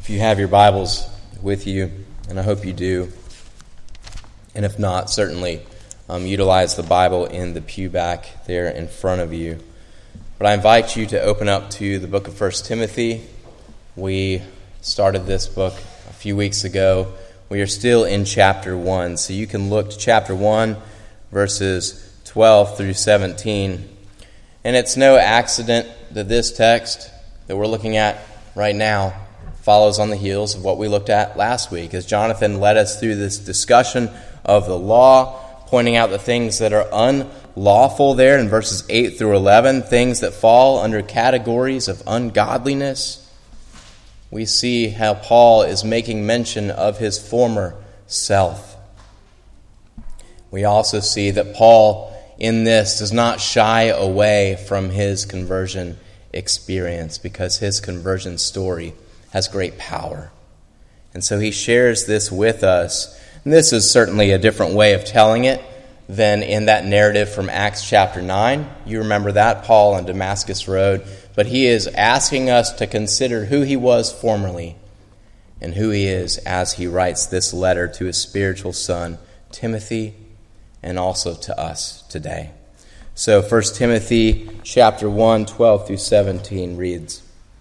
If you have your Bibles with you, and I hope you do, and if not, certainly utilize the Bible in the pew back there in front of you. But I invite you to open up to the book of 1 Timothy. We started this book a few weeks ago. We are still in chapter 1, so you can look to chapter 1, verses 12 through 17. And it's no accident that this text that we're looking at right now follows on the heels of what we looked at last week, as Jonathan led us through this discussion of the law, pointing out the things that are unlawful there in verses 8 through 11, things that fall under categories of ungodliness. We see how Paul is making mention of his former self. We also see that Paul in this does not shy away from his conversion experience, because his conversion story has great power. And so he shares this with us. And this is certainly a different way of telling it than in that narrative from Acts chapter 9. You remember that, Paul on Damascus Road. But he is asking us to consider who he was formerly and who he is as he writes this letter to his spiritual son, Timothy, and also to us today. So 1 Timothy chapter 1, 12 through 17 reads,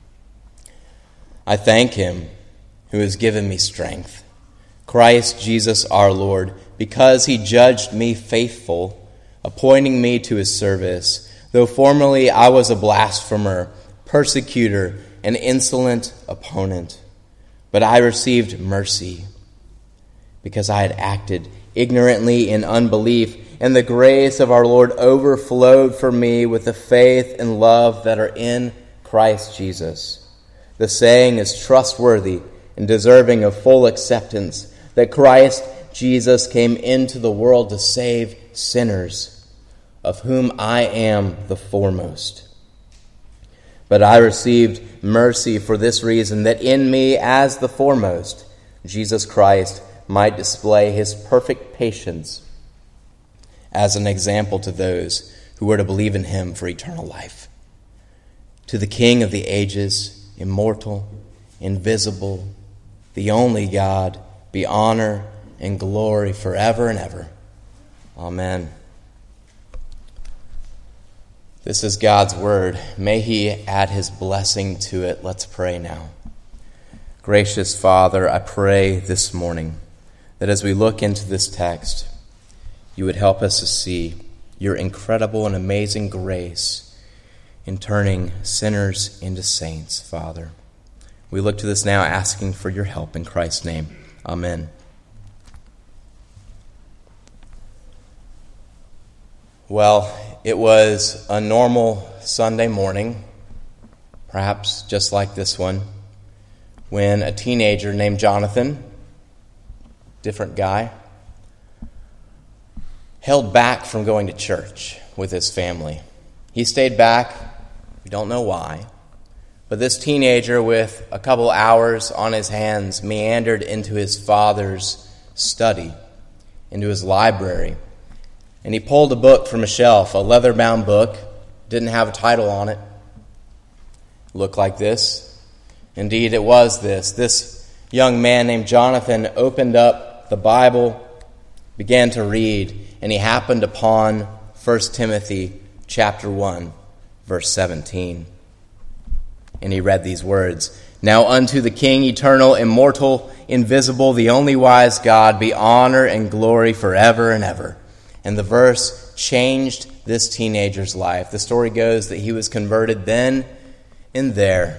I thank him who has given me strength, Christ Jesus our Lord, because he judged me faithful, appointing me to his service, though formerly I was a blasphemer, persecutor, and insolent opponent. But I received mercy, because I had acted ignorantly in unbelief, and the grace of our Lord overflowed for me with the faith and love that are in Christ Jesus. The saying is trustworthy and deserving of full acceptance, that Christ Jesus came into the world to save sinners, of whom I am the foremost. But I received mercy for this reason, that in me as the foremost, Jesus Christ might display his perfect patience as an example to those who were to believe in him for eternal life. To the King of the ages, immortal, invisible, the only God, be honor and glory forever and ever. Amen. This is God's word. May he add his blessing to it. Let's pray now. Gracious Father, I pray this morning that as we look into this text, you would help us to see your incredible and amazing grace in turning sinners into saints, Father. We look to this now asking for your help in Christ's name. Amen. Well, it was a normal Sunday morning, perhaps just like this one, when a teenager named Jonathan, different guy, held back from going to church with his family. He stayed back. We don't know why. But this teenager with a couple hours on his hands meandered into his father's study, into his library. And he pulled a book from a shelf, a leather-bound book. Didn't have a title on it. Looked like this. Indeed, it was this. This young man named Jonathan opened up the Bible, began to read, and he happened upon 1 Timothy chapter 1, verse 17. And he read these words, Now unto the King, eternal, immortal, invisible, the only wise God, be honor and glory forever and ever. And the verse changed this teenager's life. The story goes that he was converted then and there.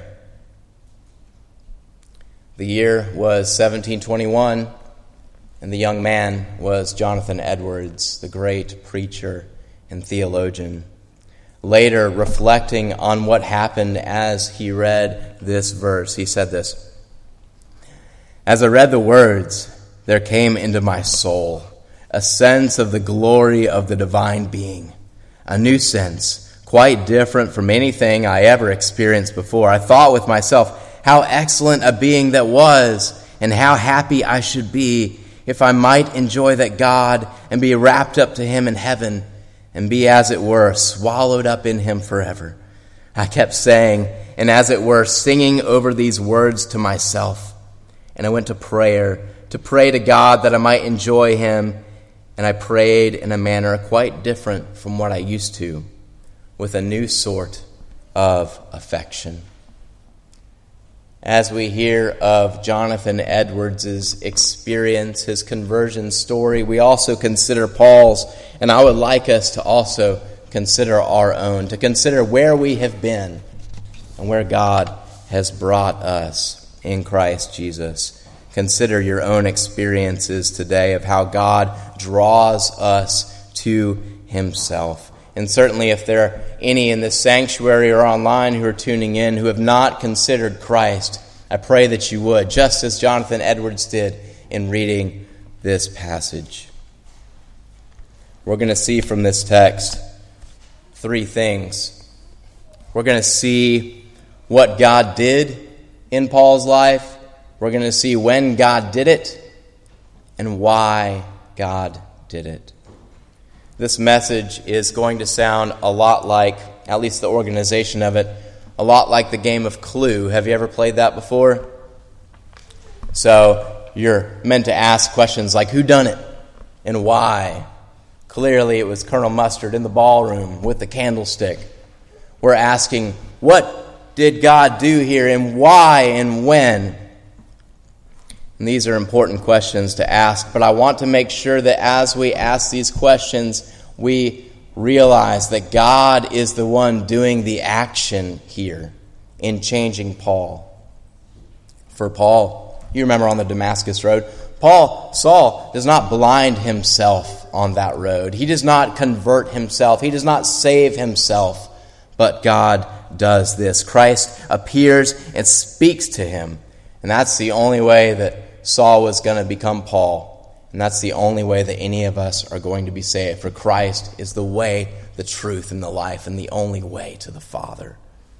The year was 1721, and the young man was Jonathan Edwards, the great preacher and theologian. Later, reflecting on what happened as he read this verse, he said this, As I read the words, there came into my soul a sense of the glory of the divine being, a new sense, quite different from anything I ever experienced before. I thought with myself, how excellent a being that was, and how happy I should be if I might enjoy that God and be wrapped up to him in heaven and be, as it were, swallowed up in him forever. I kept saying, and as it were, singing over these words to myself, and I went to prayer, to pray to God that I might enjoy him, and I prayed in a manner quite different from what I used to, with a new sort of affection. As we hear of Jonathan Edwards' experience, his conversion story, we also consider Paul's, and I would like us to also consider our own, to consider where we have been and where God has brought us in Christ Jesus. Consider your own experiences today of how God draws us to himself. And certainly if there are any in this sanctuary or online who are tuning in who have not considered Christ, I pray that you would, just as Jonathan Edwards did in reading this passage. We're going to see from this text three things. We're going to see what God did in Paul's life. We're going to see when God did it and why God did it. This message is going to sound a lot like, at least the organization of it, a lot like the game of Clue. Have you ever played that before? So you're meant to ask questions like, who done it and why? Clearly it was Colonel Mustard in the ballroom with the candlestick. We're asking, what did God do here and why and when? And these are important questions to ask, but I want to make sure that as we ask these questions, we realize that God is the one doing the action here in changing Paul. For Paul, you remember on the Damascus Road, Saul does not blind himself on that road. He does not convert himself. He does not save himself, but God does this. Christ appears and speaks to him, and that's the only way that Saul was going to become Paul. And that's the only way that any of us are going to be saved. For Christ is the way, the truth, and the life, and the only way to the Father.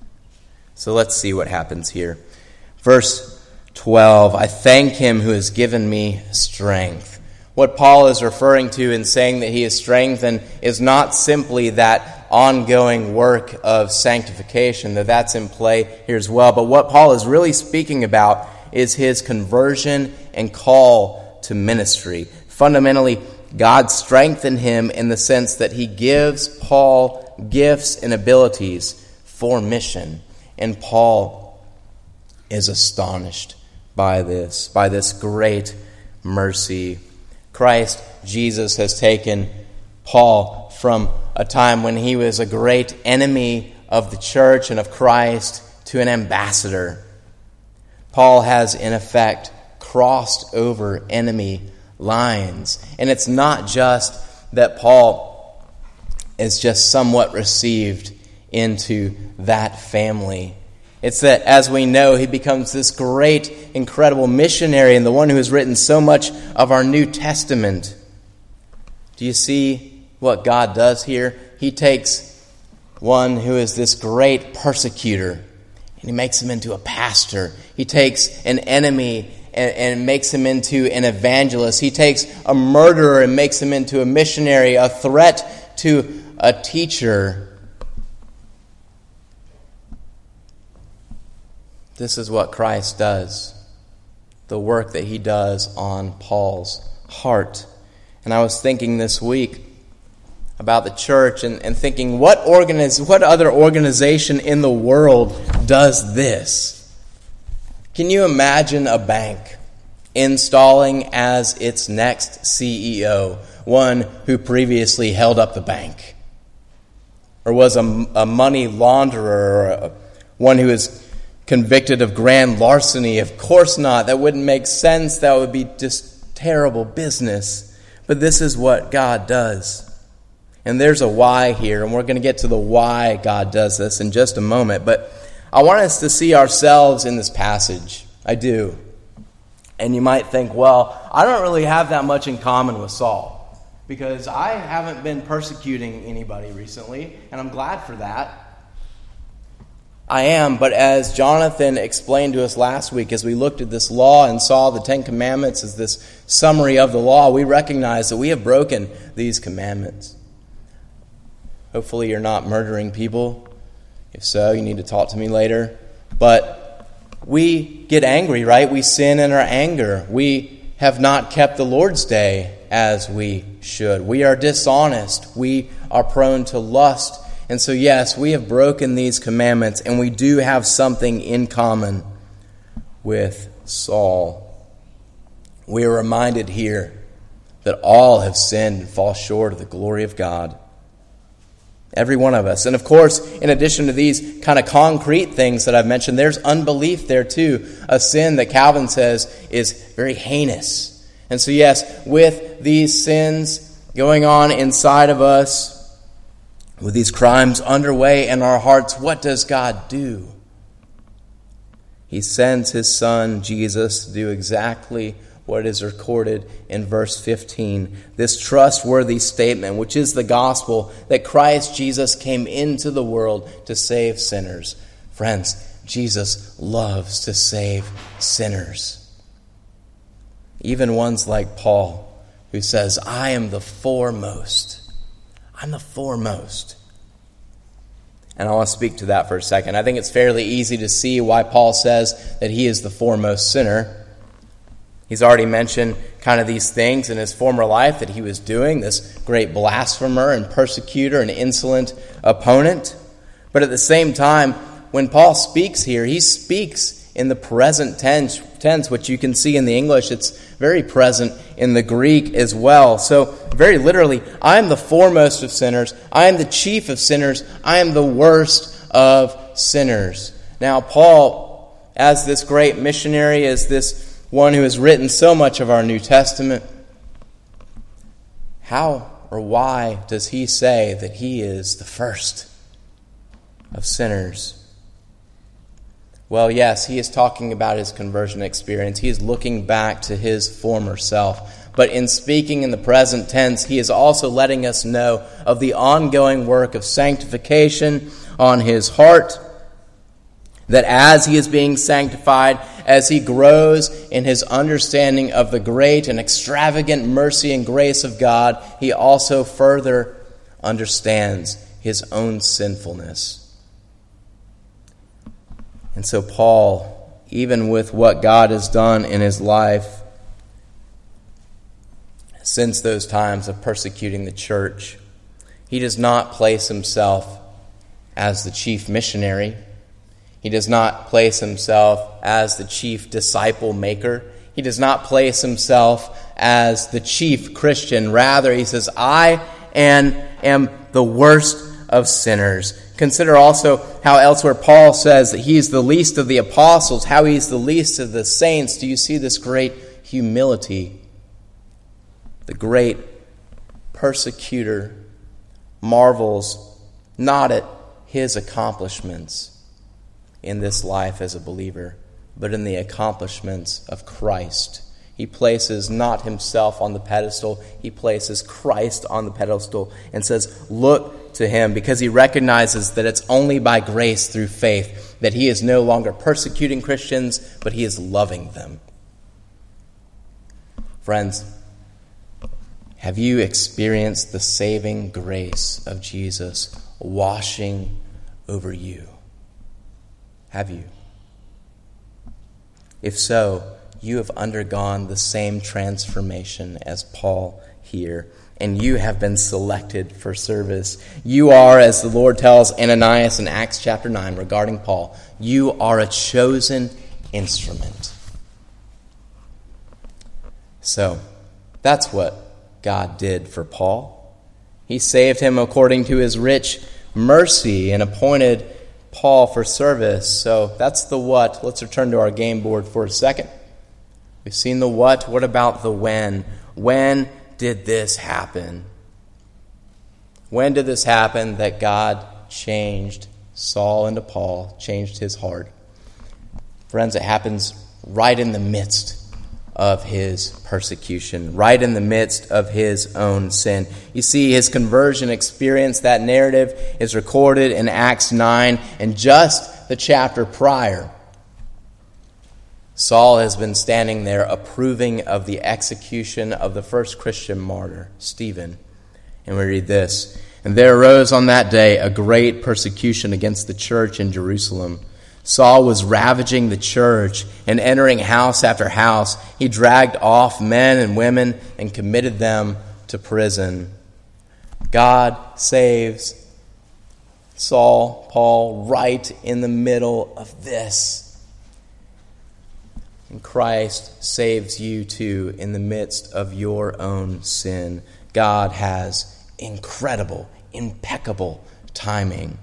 So let's see what happens here. Verse 12, I thank him who has given me strength. What Paul is referring to in saying that he is strengthened is not simply that ongoing work of sanctification, though that's in play here as well. But what Paul is really speaking about is his conversion and call to ministry. Fundamentally, God strengthened him in the sense that he gives Paul gifts and abilities for mission. And Paul is astonished by this great mercy. Christ Jesus has taken Paul from a time when he was a great enemy of the church and of Christ to an ambassador. Paul has, in effect, crossed over enemy lines. And it's not just that Paul is just somewhat received into that family. It's that, as we know, he becomes this great, incredible missionary and the one who has written so much of our New Testament. Do you see what God does here? He takes one who is this great persecutor and he makes him into a pastor. He takes an enemy and makes him into an evangelist. He takes a murderer and makes him into a missionary, a threat to a teacher. This is what Christ does, the work that he does on Paul's heart. And I was thinking this week about the church and thinking, what other organization in the world does this? Can you imagine a bank installing as its next CEO one who previously held up the bank? Or was a money launderer, or one who is convicted of grand larceny? Of course not. That wouldn't make sense. That would be just terrible business. But this is what God does. And there's a why here, and we're going to get to the why God does this in just a moment. But I want us to see ourselves in this passage. I do. And you might think, well, I don't really have that much in common with Saul, because I haven't been persecuting anybody recently, and I'm glad for that. I am, but as Jonathan explained to us last week, as we looked at this law and saw the Ten Commandments as this summary of the law, we recognize that we have broken these commandments. Hopefully you're not murdering people. If so, you need to talk to me later. But we get angry, right? We sin in our anger. We have not kept the Lord's Day as we should. We are dishonest. We are prone to lust. And so, yes, we have broken these commandments, and we do have something in common with Saul. We are reminded here that all have sinned and fall short of the glory of God. Every one of us. And of course, in addition to these kind of concrete things that I've mentioned, there's unbelief there too. A sin that Calvin says is very heinous. And so yes, with these sins going on inside of us, with these crimes underway in our hearts, what does God do? He sends his Son, Jesus, to do exactly what is recorded in verse 15. This trustworthy statement, which is the gospel, that Christ Jesus came into the world to save sinners. Friends, Jesus loves to save sinners. Even ones like Paul, who says, I am the foremost. I'm the foremost. And I want to speak to that for a second. I think it's fairly easy to see why Paul says that he is the foremost sinner. He's already mentioned kind of these things in his former life that he was doing, this great blasphemer and persecutor and insolent opponent. But at the same time, when Paul speaks here, he speaks in the present tense, which you can see in the English. It's very present in the Greek as well. So very literally, I am the foremost of sinners. I am the chief of sinners. I am the worst of sinners. Now, Paul, as this great missionary, as this one who has written so much of our New Testament, how or why does he say that he is the first of sinners? Well, yes, he is talking about his conversion experience. He is looking back to his former self. But in speaking in the present tense, he is also letting us know of the ongoing work of sanctification on his heart, that as he is being sanctified, as he grows in his understanding of the great and extravagant mercy and grace of God, he also further understands his own sinfulness. And so Paul, even with what God has done in his life since those times of persecuting the church, he does not place himself as the chief missionary. He does not place himself as the chief disciple maker. He does not place himself as the chief Christian. Rather, he says, I am the worst of sinners. Consider also how elsewhere Paul says that he is the least of the apostles, how he is the least of the saints. Do you see this great humility? The great persecutor marvels not at his accomplishments in this life as a believer, but in the accomplishments of Christ. He places not himself on the pedestal, he places Christ on the pedestal and says, look to him, because he recognizes that it's only by grace through faith that he is no longer persecuting Christians, but he is loving them. Friends, have you experienced the saving grace of Jesus washing over you? Have you? If so, you have undergone the same transformation as Paul here, and you have been selected for service. You are, as the Lord tells Ananias in Acts chapter 9 regarding Paul, you are a chosen instrument. So, that's what God did for Paul. He saved him according to his rich mercy and appointed Paul for service. So that's the what. Let's return to our game board for a second. We've seen the what. What about the when? When did this happen? When did this happen that God changed Saul into Paul, changed his heart? Friends, it happens right in the midst of his persecution, right in the midst of his own sin. You see, his conversion experience, that narrative is recorded in Acts 9, and just the chapter prior, Saul has been standing there approving of the execution of the first Christian martyr, Stephen. And we read this, and there arose on that day a great persecution against the church in Jerusalem, Saul was ravaging the church and entering house after house. He dragged off men and women and committed them to prison. God saves Saul, Paul, right in the middle of this. And Christ saves you too in the midst of your own sin. God has incredible, impeccable timing.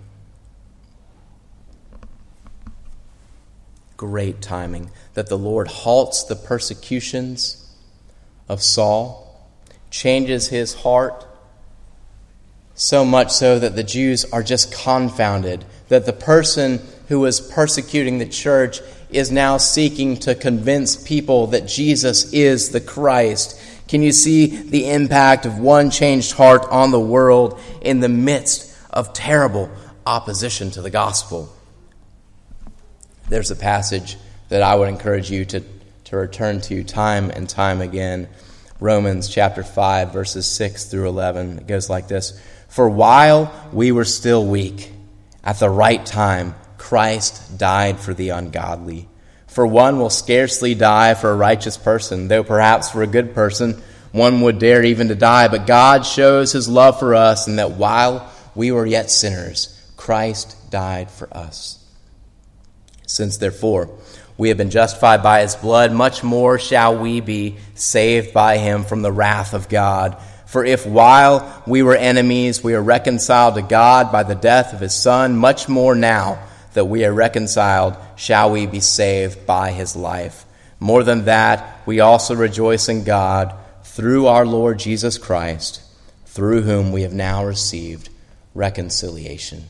Great timing, that the Lord halts the persecutions of Saul, changes his heart, so much so that the Jews are just confounded, that the person who was persecuting the church is now seeking to convince people that Jesus is the Christ. Can you see the impact of one changed heart on the world in the midst of terrible opposition to the gospel? There's a passage that I would encourage you to return to time and time again. Romans chapter 5, verses 6 through 11. It goes like this. For while we were still weak, at the right time, Christ died for the ungodly. For one will scarcely die for a righteous person, though perhaps for a good person one would dare even to die. But God shows his love for us, in that while we were yet sinners, Christ died for us. Since therefore we have been justified by his blood, much more shall we be saved by him from the wrath of God. For if while we were enemies we are reconciled to God by the death of his Son, much more now that we are reconciled shall we be saved by his life. More than that, we also rejoice in God through our Lord Jesus Christ, through whom we have now received reconciliation.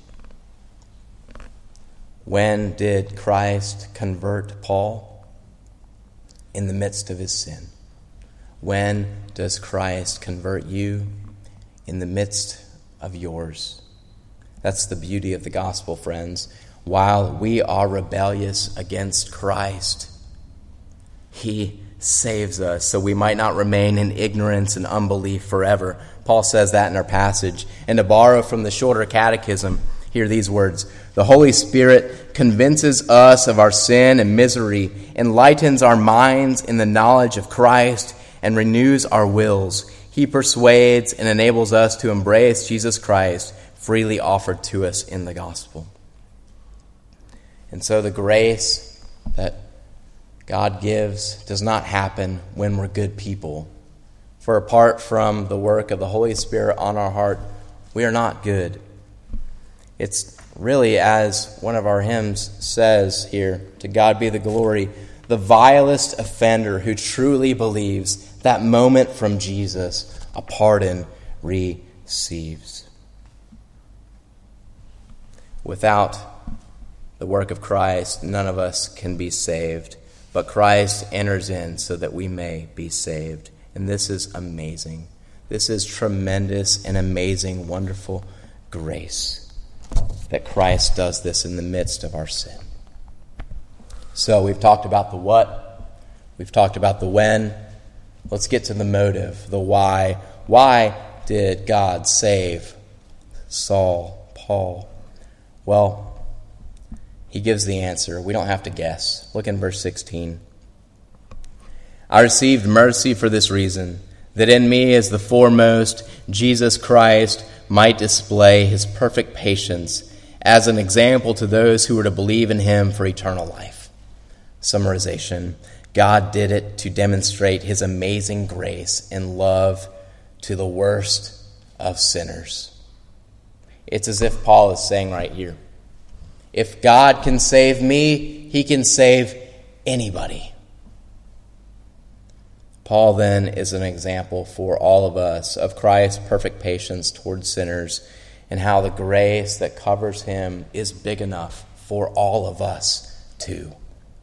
When did Christ convert Paul? In the midst of his sin. When does Christ convert you? In the midst of yours. That's the beauty of the gospel, friends. While we are rebellious against Christ, he saves us so we might not remain in ignorance and unbelief forever. Paul says that in our passage. And to borrow from the shorter catechism, hear these words. The Holy Spirit convinces us of our sin and misery, enlightens our minds in the knowledge of Christ, and renews our wills. He persuades and enables us to embrace Jesus Christ, freely offered to us in the gospel. And so the grace that God gives does not happen when we're good people. For apart from the work of the Holy Spirit on our heart, we are not good. It's really, as one of our hymns says here, to God be the glory, the vilest offender who truly believes that moment from Jesus a pardon receives. Without the work of Christ, none of us can be saved, but Christ enters in so that we may be saved. And this is amazing. This is tremendous and amazing, wonderful grace that Christ does this in the midst of our sin. So we've talked about the what, we've talked about the when. Let's get to the motive, the why. Why did God save Saul, Paul? Well, he gives the answer. We don't have to guess. Look in verse 16. I received mercy for this reason, that in me as the foremost, Jesus Christ might display his perfect patience as an example to those who were to believe in him for eternal life. Summarization. God did it to demonstrate his amazing grace and love to the worst of sinners. It's as if Paul is saying right here, if God can save me, he can save anybody. Paul then is an example for all of us of Christ's perfect patience towards sinners and how the grace that covers him is big enough for all of us too.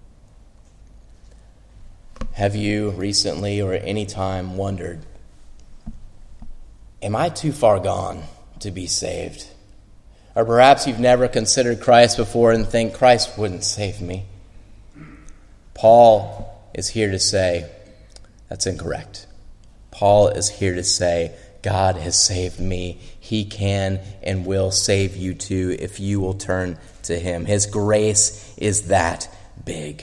Have you recently or at any time wondered, am I too far gone to be saved? Or perhaps you've never considered Christ before and think Christ wouldn't save me. Paul is here to say that's incorrect. Paul is here to say God has saved me. He can and will save you too if you will turn to him. His grace is that big.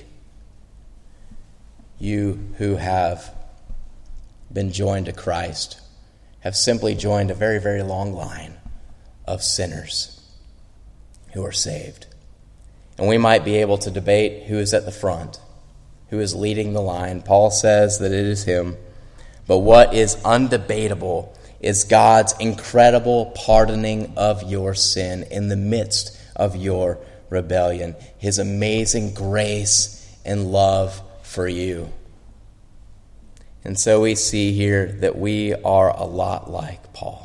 You who have been joined to Christ have simply joined a very, very long line of sinners who are saved. And we might be able to debate who is at the front, who is leading the line. Paul says that it is him. But what is undebatable is God's incredible pardoning of your sin in the midst of your rebellion. His amazing grace and love for you. And so we see here that we are a lot like Paul.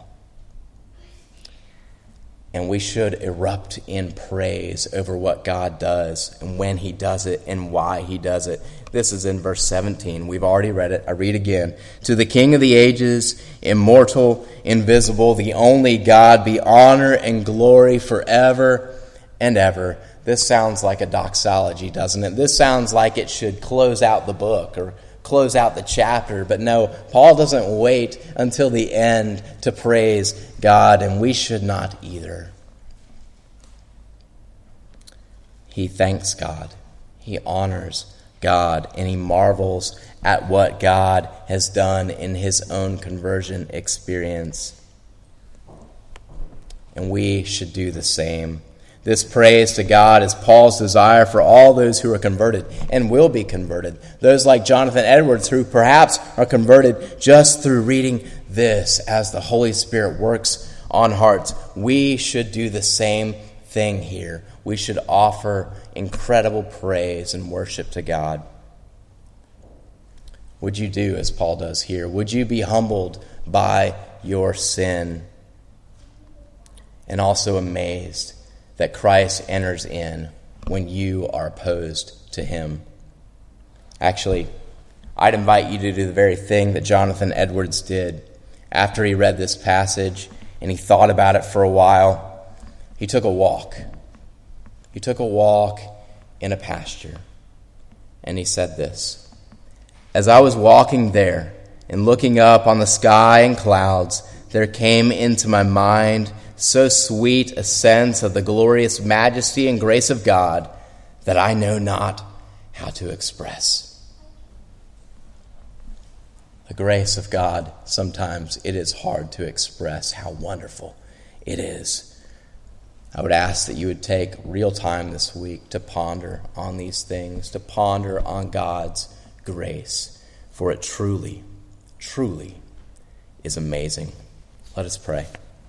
And we should erupt in praise over what God does and when he does it and why he does it. This is in verse 17. We've already read it. I read again. To the King of the ages, immortal, invisible, the only God, be honor and glory forever and ever. This sounds like a doxology, doesn't it? This sounds like it should close out the book or close out the chapter. But no, Paul doesn't wait until the end to praise God, and we should not either. He thanks God. He honors God, and he marvels at what God has done in his own conversion experience. And we should do the same. This praise to God is Paul's desire for all those who are converted and will be converted. Those like Jonathan Edwards who perhaps are converted just through reading this as the Holy Spirit works on hearts. We should do the same thing here. We should offer incredible praise and worship to God. Would you do as Paul does here? Would you be humbled by your sin and also amazed that Christ enters in when you are opposed to him? Actually, I'd invite you to do the very thing that Jonathan Edwards did. After he read this passage and he thought about it for a while, he took a walk. He took a walk in a pasture. And he said this: as I was walking there and looking up on the sky and clouds, there came into my mind so sweet a sense of the glorious majesty and grace of God that I know not how to express. The grace of God, sometimes it is hard to express how wonderful it is. I would ask that you would take real time this week to ponder on these things, to ponder on God's grace, for it truly, truly is amazing. Let us pray.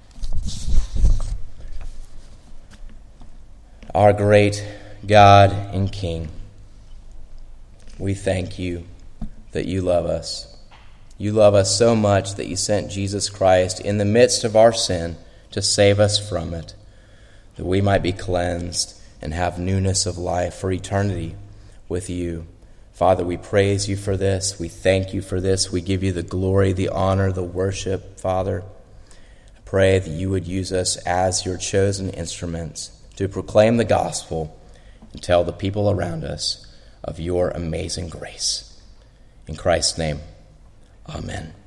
Our great God and King, we thank you that you love us. You love us so much that you sent Jesus Christ in the midst of our sin to save us from it, that we might be cleansed and have newness of life for eternity with you. Father, we praise you for this. We thank you for this. We give you the glory, the honor, the worship, Father. I pray that you would use us as your chosen instruments to proclaim the gospel and tell the people around us of your amazing grace. In Christ's name, amen.